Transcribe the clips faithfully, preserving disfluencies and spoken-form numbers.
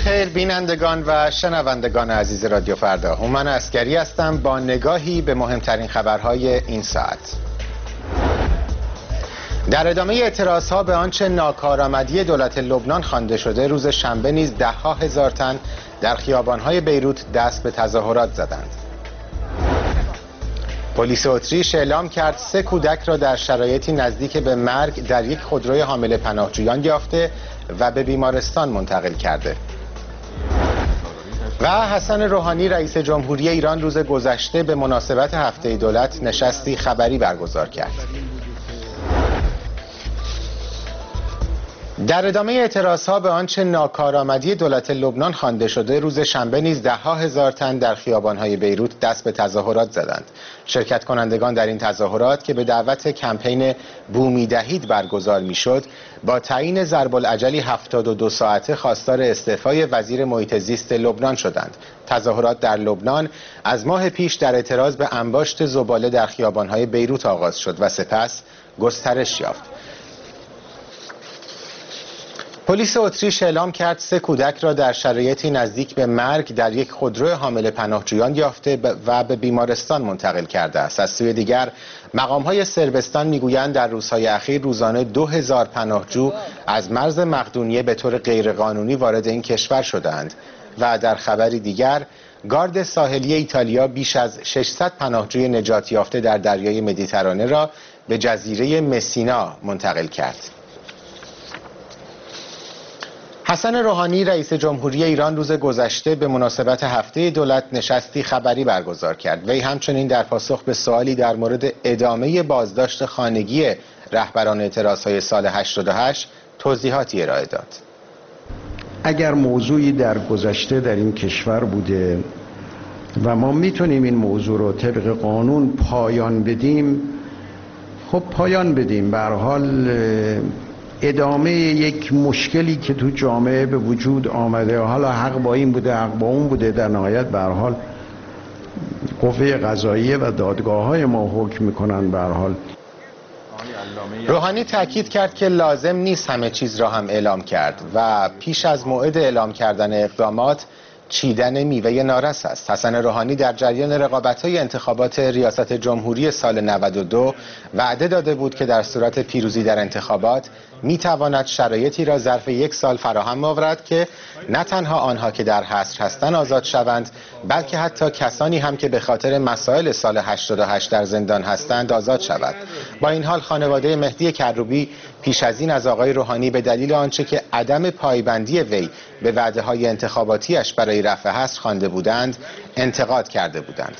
خیر بینندگان و شنوندگان عزیز رادیو فردا، هومن عسکری هستم با نگاهی به مهمترین خبرهای این ساعت. در ادامه اعتراضها به آنچه ناکارآمدی دولت لبنان خوانده شده، روز شنبه نیز ده ها هزار تن در خیابانهای بیروت دست به تظاهرات زدند. پلیس اتریش اعلام کرد سه کودک را در شرایطی نزدیک به مرگ در یک خودروی حامل پناهجویان یافته و به بیمارستان منتقل کرده. و حسن روحانی رئیس جمهوری ایران روز گذشته به مناسبت هفته دولت نشستی خبری برگزار کرد. در ادامه اعتراضها به آنچه ناکارآمدی دولت لبنان خوانده شده، روز شنبه نیز ده ها هزار تن در خیابان‌های بیروت دست به تظاهرات زدند. شرکت کنندگان در این تظاهرات که به دعوت کمپین بومی دهید برگزار می‌شد، با تعیین ضرب الاجلی هفتاد و دو ساعته خواستار استعفای وزیر محیط زیست لبنان شدند. تظاهرات در لبنان از ماه پیش در اعتراض به انباشت زباله در خیابان‌های بیروت آغاز شد و سپس گسترش یافت. پلیس اتریش اعلام کرد سه کودک را در شرایطی نزدیک به مرگ در یک خودرو حامل پناهجویان یافته و به بیمارستان منتقل کرده است. از سوی دیگر مقام‌های صربستان میگویند در روزهای اخیر روزانه دو هزار پناهجو از مرز مقدونیه به طور غیرقانونی وارد این کشور شدند. و در خبری دیگر گارد ساحلی ایتالیا بیش از ششصد پناهجوی نجات یافته در دریای مدیترانه را به جزیره مسینا منتقل کرد. حسن روحانی رئیس جمهوری ایران روز گذشته به مناسبت هفته دولت نشستی خبری برگزار کرد. وی همچنین در پاسخ به سوالی در مورد ادامه بازداشت خانگی رهبران اعتراضهای سال هشتاد و هشت توضیحاتی ارائه داد. اگر موضوعی در گذشته در این کشور بوده و ما میتونیم این موضوع رو طبق قانون پایان بدیم، خب پایان بدیم. به هر حال ادامه یک مشکلی که تو جامعه به وجود آمده، حالا حق با این بوده حق با اون بوده، در نهایت به هر حال قوه قضاییه و دادگاه‌های ما حکم میکنن. به هر حال روحانی تاکید کرد که لازم نیست همه چیز را هم اعلام کرد و پیش از موعد اعلام کردن اقدامات چیدن میوه نارس است. حسن روحانی در جریان رقابت‌های انتخابات ریاست جمهوری سال نود و دو وعده داده بود که در صورت پیروزی در انتخابات میتواند شرایطی را ظرف یک سال فراهم آورد که نه تنها آنها که در حصر هستند آزاد شوند، بلکه حتی کسانی هم که به خاطر مسائل سال هشتاد و هشت در زندان هستند آزاد شود. با این حال خانواده مهدی کروبی پیش از این از آقای روحانی به دلیل آنچه که عدم پایبندی وی به وعده‌های انتخاباتیش برای رفع حصر خوانده بودند انتقاد کرده بودند.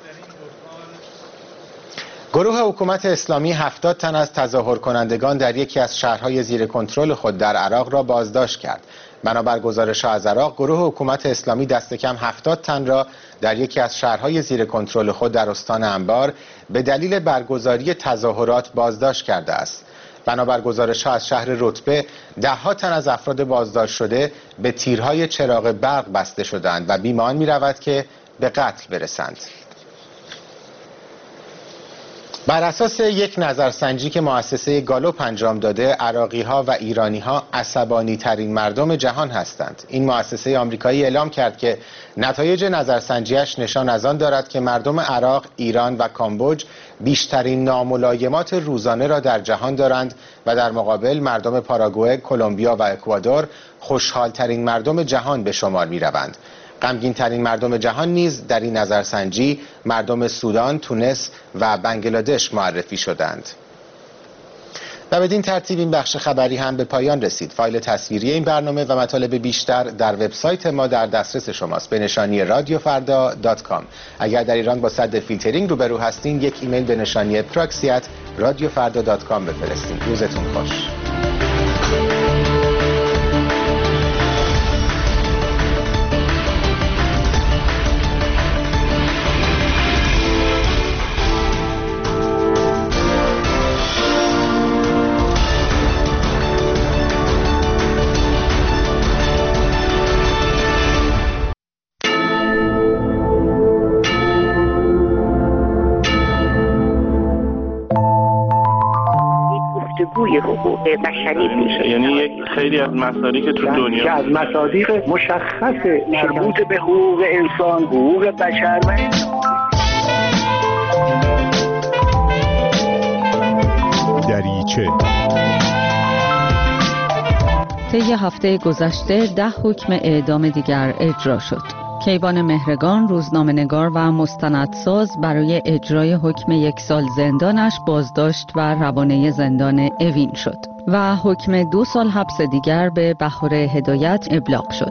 گروه حکومت اسلامی هفتاد تن از تظاهر کنندگان در یکی از شهرهای زیر کنترل خود در عراق را بازداشت کرد. بنابر گزارش‌ها از عراق، گروه حکومت اسلامی دست کم هفتاد تن را در یکی از شهرهای زیر کنترل خود در استان انبار به دلیل برگزاری تظاهرات بازداشت کرده است. بنابر گزارش‌ها از شهر رتبه، ده ها تن از افراد بازداشت شده به تیرهای چراغ برق بسته شدند و بیمان می‌رود که به قتل برسند. بر اساس یک نظرسنجی که مؤسسه گالوپ انجام داده، عراقی‌ها و ایرانی‌ها عصبانی‌ترین مردم جهان هستند. این مؤسسه آمریکایی اعلام کرد که نتایج نظرسنجیش نشان از آن دارد که مردم عراق، ایران و کامبوج بیشترین ناملایمات روزانه را در جهان دارند و در مقابل مردم پاراگوئه، کلمبیا و اکوادور خوشحال‌ترین مردم جهان به شمار می‌روند. غمگین ترین مردم جهان نیز در این نظرسنجی مردم سودان، تونس و بنگلادش معرفی شدند. و بدین ترتیب این بخش خبری هم به پایان رسید. فایل تصویری این برنامه و مطالب بیشتر در وبسایت ما در دسترس شماست به نشانی رادیو فردا دات کام. اگر در ایران با سد فیلترینگ روبرو هستین، یک ایمیل به نشانی پراکسی ات رادیو فردا دات کام بفرستین. روزتون خوش. روی حقوق بشری میشه. یعنی یک خیلی از مصادیق تو دنیا از مصادیق مشخص مربوط به حقوق انسان، حقوق بشر و دریچه. طی هفته گذشته ده حکم اعدام دیگر اجرا شد. کیوان مهرگان، روزنامه‌نگار و مستندساز، برای اجرای حکم یک سال زندانش بازداشت و روانه زندان اوین شد و حکم دو سال حبس دیگر به بهار هدایت ابلاغ شد.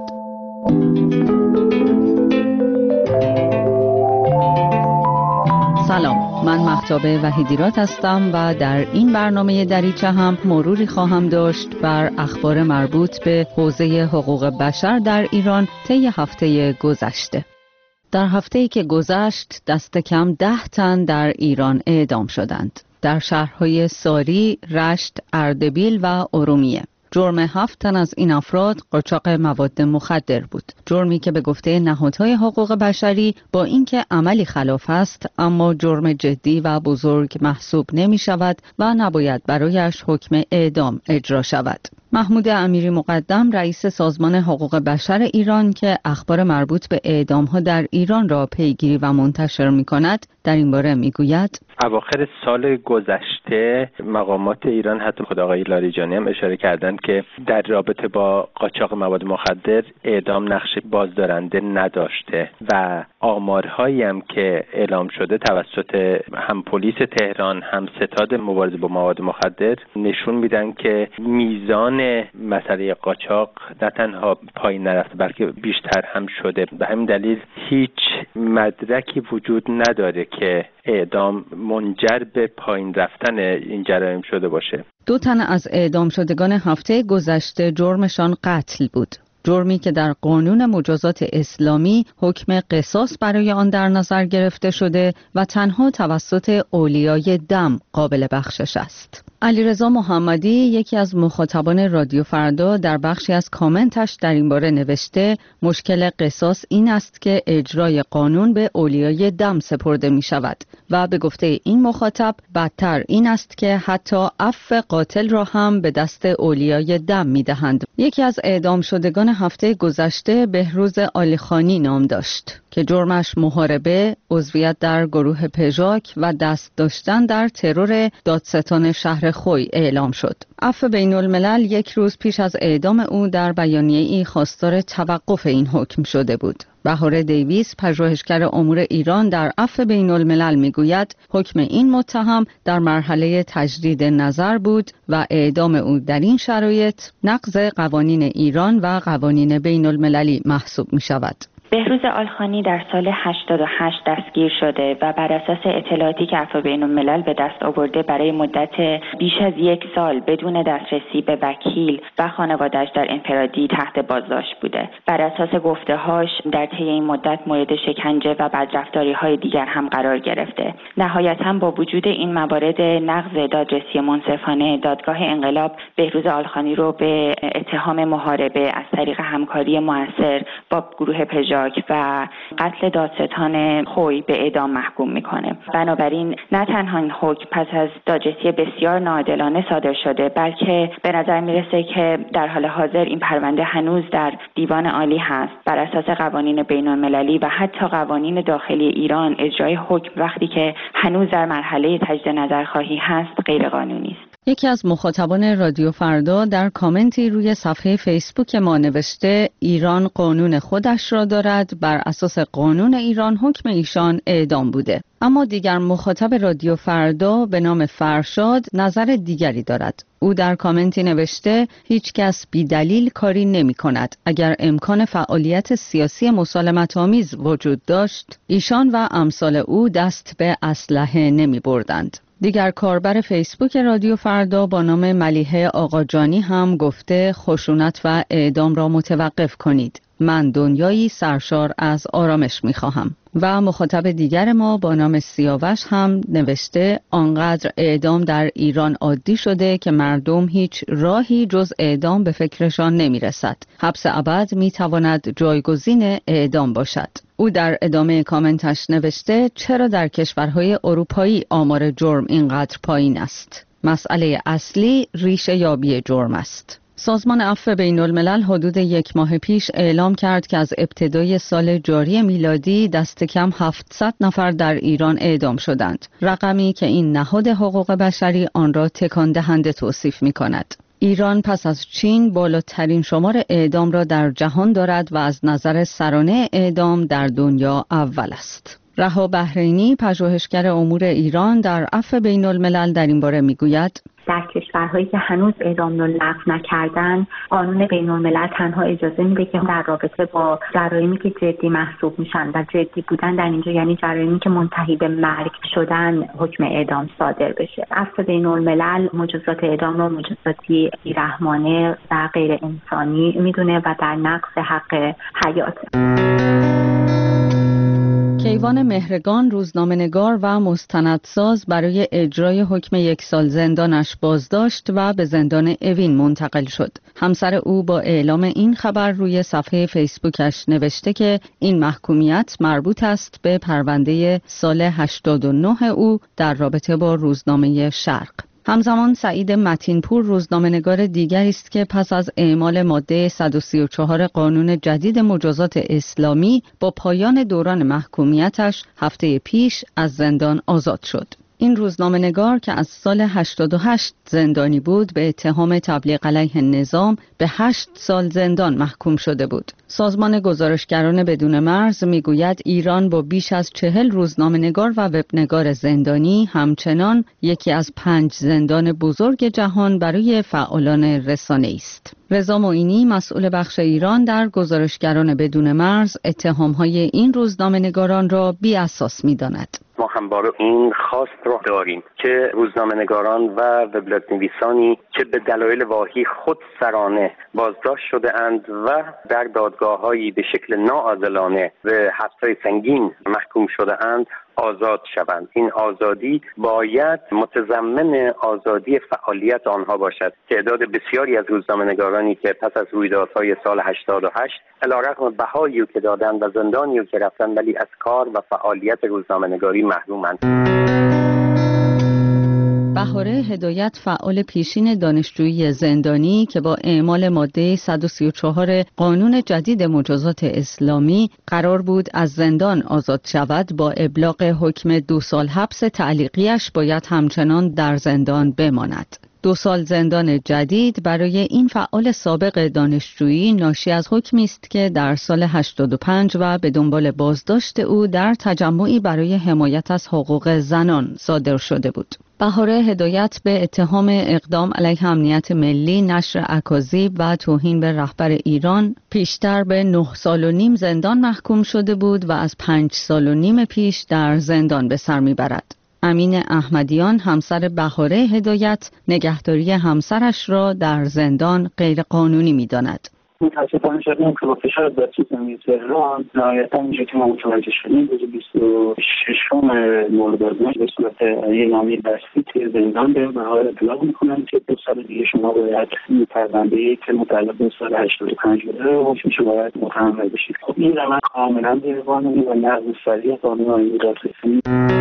سلام، من مهتاب وحیدیرات هستم و در این برنامه دریچه هم مروری خواهم داشت بر اخبار مربوط به حوزه حقوق بشر در ایران طی هفته گذشته. در هفته‌ای که گذشت دست کم ده تن در ایران اعدام شدند. در شهرهای ساری، رشت، اردبیل و ارومیه. جرم هفت تن از این افراد قاچاق مواد مخدر بود. جرمی که به گفته نهادهای حقوق بشری با اینکه عملی خلاف است اما جرم جدی و بزرگ محسوب نمی شود و نباید برایش حکم اعدام اجرا شود. محمود امیری مقدم، رئیس سازمان حقوق بشر ایران که اخبار مربوط به اعدام‌ها در ایران را پیگیری و منتشر می‌کند، در این باره می‌گوید: اواخر سال گذشته مقامات ایران، حتی خود آقای لاریجانی هم اشاره کردند که در رابطه با قاچاق مواد مخدر اعدام نقش بازدارنده نداشته و آمارهایی هم که اعلام شده توسط هم پلیس تهران هم ستاد مبارزه با مواد مخدر نشون میدن که میزان مسئله قاچاق نه تنها پایین نرفته بلکه بیشتر هم شده. به همین دلیل هیچ مدرکی وجود نداره که اعدام منجر به پایین رفتن این جرایم شده باشه. دو تن از اعدام شدگان هفته گذشته جرمشان قتل بود. جرمی که در قانون مجازات اسلامی حکم قصاص برای آن در نظر گرفته شده و تنها توسط اولیای دم قابل بخشش است. علیرضا محمدی، یکی از مخاطبان رادیو فردا، در بخشی از کامنتش در این باره نوشته: مشکل قصاص این است که اجرای قانون به اولیای دم سپرده می شود و به گفته این مخاطب بدتر این است که حتی عفو قاتل را هم به دست اولیای دم می دهند. یکی از اعدام شدگان هفته گذشته بهروز عالیخانی نام داشت که جرمش محاربه، عضویت در گروه پژاک و دست داشتن در ترور دادستان شهر خوی اعلام شد. عفو بین الملل یک روز پیش از اعدام او در بیانیه‌ای خواستار توقف این حکم شده بود. بهار دیویس، پژوهشگر امور ایران، در عفو بین الملل میگوید حکم این متهم در مرحله تجدید نظر بود و اعدام او در این شرایط نقض قوانین ایران و قوانین بین المللی محسوب می شود. بهروز عالیخانی در سال هشتاد و هشت دستگیر شده و بر اساس اطلاعاتی که عفو بین الملل به دست آورده برای مدت بیش از یک سال بدون دسترسی به وکیل و خانواده‌اش در انفرادی تحت بازداشت بوده. بر اساس گفته‌هاش در طی این مدت مورد شکنجه و بدرفتاری‌های دیگر هم قرار گرفته. نهایتاً با وجود این موارد نقض دادرسی منصفانه، دادگاه انقلاب بهروز عالیخانی رو به اتهام محاربه از طریق همکاری مؤثر با گروه پژاک و قتل دادستان خوی به اعدام محکوم میکنه. بنابراین نه تنها این حکم پس از دادرسی بسیار ناعادلانه صادر شده، بلکه به نظر میرسه که در حال حاضر این پرونده هنوز در دیوان عالی هست. بر اساس قوانین بین المللی و حتی قوانین داخلی ایران اجرای حکم وقتی که هنوز در مرحله تجدید نظرخواهی هست غیر قانونی است. یکی از مخاطبان رادیو فردا در کامنتی روی صفحه فیسبوک ما نوشته: ایران قانون خودش را دارد، بر اساس قانون ایران حکم ایشان اعدام بوده. اما دیگر مخاطب رادیو فردا به نام فرشاد نظر دیگری دارد. او در کامنتی نوشته: هیچ کس بی دلیل کاری نمی کند. اگر امکان فعالیت سیاسی مسالمت آمیز وجود داشت، ایشان و امثال او دست به اسلحه نمی بردند. دیگر کاربر فیسبوک رادیو فردا با نام ملیحه آقاجانی هم گفته خشونت و اعدام را متوقف کنید. من دنیایی سرشار از آرامش می‌خواهم. و مخاطب دیگر ما با نام سیاوش هم نوشته آنقدر اعدام در ایران عادی شده که مردم هیچ راهی جز اعدام به فکرشان نمی‌رسد. حبس ابد می‌تواند جایگزین اعدام باشد. او در ادامه کامنتش نوشته چرا در کشورهای اروپایی آمار جرم اینقدر پایین است؟ مسئله اصلی ریشه یابی جرم است. سازمان عفو بین الملل حدود یک ماه پیش اعلام کرد که از ابتدای سال جاری میلادی دست کم هفتصد نفر در ایران اعدام شدند. رقمی که این نهاد حقوق بشری آن را تکان دهنده توصیف می کند. ایران پس از چین بالاترین شمار اعدام را در جهان دارد و از نظر سرانه اعدام در دنیا اول است. رها بحرینی، پژوهشگر امور ایران در عفو بین الملل، در این باره میگوید: در کشورهایی که هنوز اعدام را لغو نکردن، قانون بین الملل تنها اجازه میده که در رابطه با جرایمی که جدی محسوب میشن و جدی بودن در اینجا یعنی جرایمی که منتهی به مرگ شدن حکم اعدام صادر بشه. عفو بین الملل مجازات اعدام را مجازاتی بی‌رحمانه و غیر انسانی میدونه و در نقض حق حیات. کیوان مهرگان، روزنامه‌نگار و مستندساز، برای اجرای حکم یک سال زندانش بازداشت و به زندان اوین منتقل شد. همسر او با اعلام این خبر روی صفحه فیسبوکش نوشته که این محکومیت مربوط است به پرونده سال هشتاد و نه او در رابطه با روزنامه شرق. همزمان سعید متینپور، روزنامه‌نگار دیگری است که پس از اعمال ماده صد و سی و چهار قانون جدید مجازات اسلامی با پایان دوران محکومیتش هفته پیش از زندان آزاد شد. این روزنامه‌نگار که از سال هشتاد و هشت زندانی بود به اتهام تبلیغ علیه نظام به هشت سال زندان محکوم شده بود. سازمان گزارشگران بدون مرز میگوید ایران با بیش از چهل روزنامه‌نگار و وبنگار زندانی همچنان یکی از پنج زندان بزرگ جهان برای فعالان رسانه‌ای است. رضا معینی، مسئول بخش ایران در گزارشگران بدون مرز، اتهام‌های این روزنامه‌نگاران را بی اساس می‌داند. ما همواره این خواست رو داریم که روزنامه‌نگاران و وبلاگ نویسانی که به دلایل واهی خود سرانه بازداشت شده اند و در دادگاه‌هایی به شکل ناعادلانه به حبس‌های سنگین محکوم شده اند آزاد شوند. این آزادی باید متضمن آزادی فعالیت آنها باشد. تعداد بسیاری از روزنامه‌نگارانی که پس از رویدادهای سال هشتاد و هشت علیرغم بهایی که دادن و زندانی که رفتن ولی از کار و فعالیت روزنامه‌نگاری محرومند. بهاره هدایت، فعال پیشین دانشجویی زندانی که با اعمال ماده صد و سی و چهار قانون جدید مجازات اسلامی قرار بود از زندان آزاد شود، با ابلاغ حکم دو سال حبس تعلیقیش باید همچنان در زندان بماند. دو سال زندان جدید برای این فعال سابق دانشجویی ناشی از حکمی است که در سال هشتاد و پنج و به دنبال بازداشت او در تجمعی برای حمایت از حقوق زنان صادر شده بود. بهاره هدایت به اتهام اقدام علیه امنیت ملی، نشر اکاذیب و توهین به رهبر ایران پیشتر به نه سال و نیم زندان محکوم شده بود و از پنج سال و نیم پیش در زندان به سر میبرد. امین احمدیان، همسر بهاره هدایت، نگهداری همسرش را در زندان غیر قانونی می‌داند. متاسفانه شدیم که با فشار دسترسی زمینی تهران نهایتا اینجا که ما متوجه شدیم روز بیست و ششم مرداد به صورت یه نامه دستی توی زندان به بهار اطلاق میکنن که دو سال دیگه شما باید این پرونده‌ای که متعلق به سال هشتاد و پنج بوده حکمش باید متحمل بشید. خب این روند کاملا غیرقانونی و نقض صریح قانون آیین دادرسی.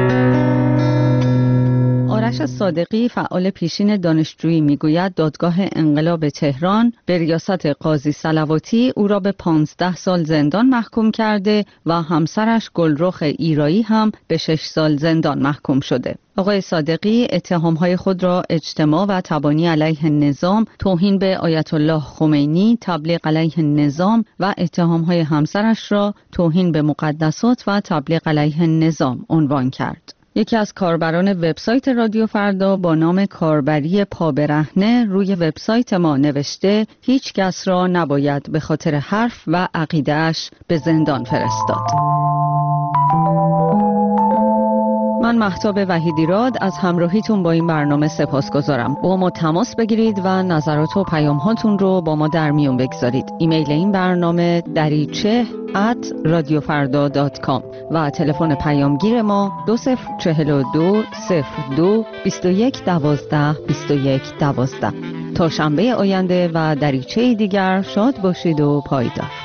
آرش صادقی، فعال پیشین دانشجویی، میگوید دادگاه انقلاب تهران به ریاست قاضی صلواتی او را به پانزده سال زندان محکوم کرده و همسرش گلرخ ایرایی هم به شش سال زندان محکوم شده. آقای صادقی اتهامهای خود را اجتماع و تبانی علیه نظام، توهین به آیت الله خمینی، تبلیغ علیه نظام و اتهامهای همسرش را توهین به مقدسات و تبلیغ علیه نظام عنوان کرد. یکی از کاربران وبسایت رادیو فردا با نام کاربری پابرهنه روی وبسایت ما نوشته هیچ کس را نباید به خاطر حرف و عقیده‌اش به زندان فرستاد. من مهتاب وحیدیراد از همراهیتون با این برنامه سپاسگزارم. با ما تماس بگیرید و نظرات و پیام‌هاتون رو با ما در میون بگذارید. ایمیل این برنامه دریچه ات رادیو فردا دات کام و تلفن پیامگیر ما دو صفر چهل و دو صفر دو بیست و یک دوازده بیست و یک دوازده. تا شنبه آینده و دریچه دیگر شاد باشید و پایدار.